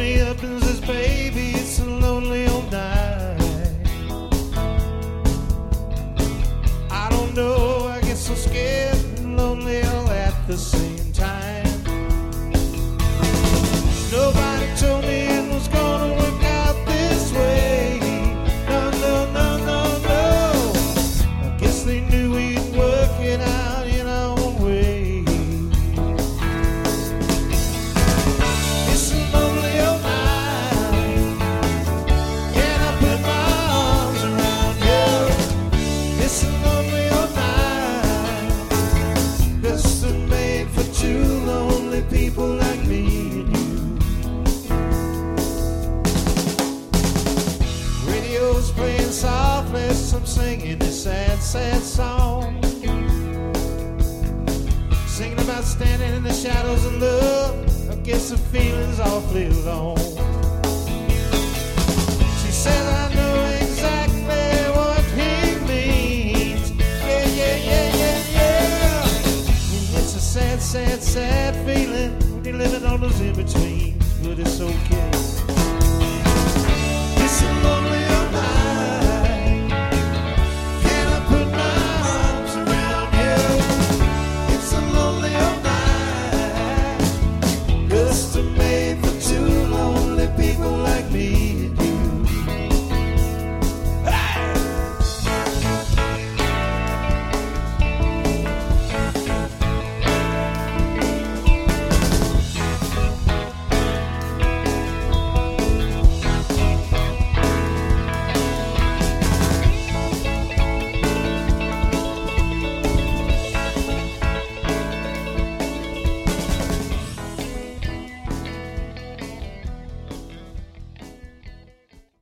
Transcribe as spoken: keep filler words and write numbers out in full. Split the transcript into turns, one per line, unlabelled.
me up and says, baby, it's a lonely old night. I don't know, I get so scared and lonely all at the same time. Nobody told me it was gonna work out this way. No, no, no, no, no. I guess they knew we'd work it out in our own way. It's a lonely old night. Can I put my arms around you? It's a lonely old night. This is made for two lonely people like me and you. Radio's playing softly, so I'm singing this sad, sad song. Singing about standing in the shadows of love. I guess the feeling's awfully long. She says I know exactly what he means. Yeah, yeah, yeah, yeah, yeah. And it's a sad, sad, sad feeling when you're living on those in-betweens. But it's okay.